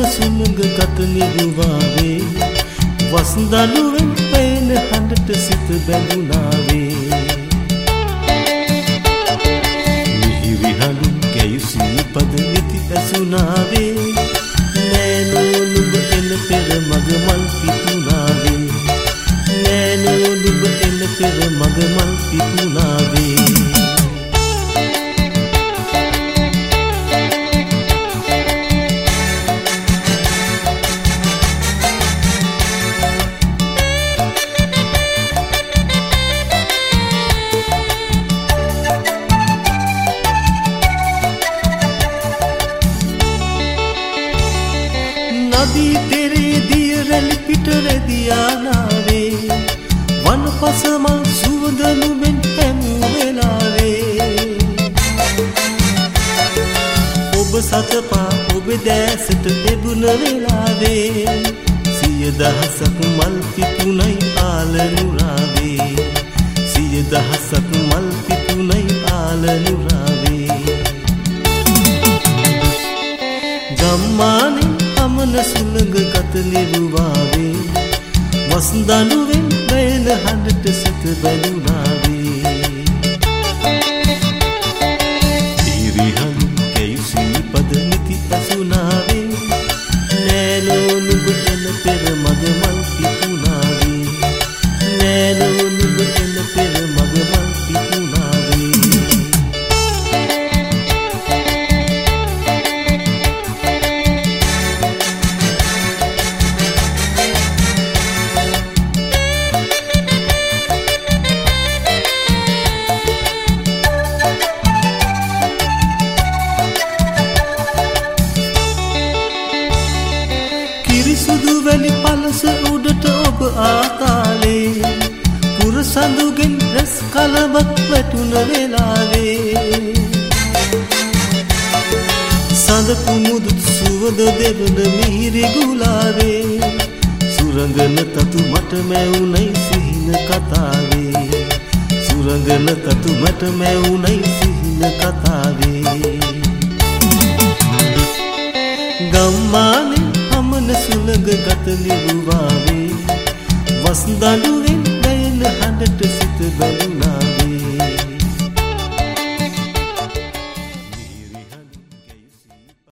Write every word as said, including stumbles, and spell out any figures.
සුළඟ ගත නිරුවාවේ වස්දළුවෙන් පේන හඬට සිත බැඳුනාවේ මිහිරි හඬින් කැයුසී පද නිති ඇසුනාවේ නෑනෝ නුඹ එන පෙර මග මල් පිපුනාවේ නෑනෝ නුඹ එන පෙර මග මල් පිපුනාවේ नदी तेरे दिए रल पिटरे दिया नावे वन पसमा सुवदनु बेन पैमु वेलावे ඔබ සතපා ඔබ දැසට ලැබුණ වෙලාවේ සිය දහසක් මල් පිපුණයි ආලනුරාවේ සිය දහසක් මල් පිපුණයි ආලනුරාවේ ගම්මානේ අමන සුළඟ ගත නිරුවාවේ වස්දළුවෙන් බැන හඬට සිත බැඳුනාවේ දීරි හඬ කැයුසී පද නිති ඇසුනාවේ නෑනෝ නුඹ එන පෙර මග මල් පිපුනාවේ නෑනෝ නුඹ එන පෙර මග මල් පිපුනාවේ සුදු වැලි පලස උඩට ඔබ ආකාලේ පුර සඳුගෙන් රැස් කලබක් වැටුන වෙලාවේ සඳ කුමුදු සුවඳ දෙවන මිහිරි ගුලාවේ සුරංගන තතු මට මැවුනයි සිහින කතාවේ සුරංගන තතු මට මැවුනයි සිහින කතාවේ ගම්මානේ අමන සුළඟ ගත නිරුවාවේ වස්දළුවෙන් බැන හඬට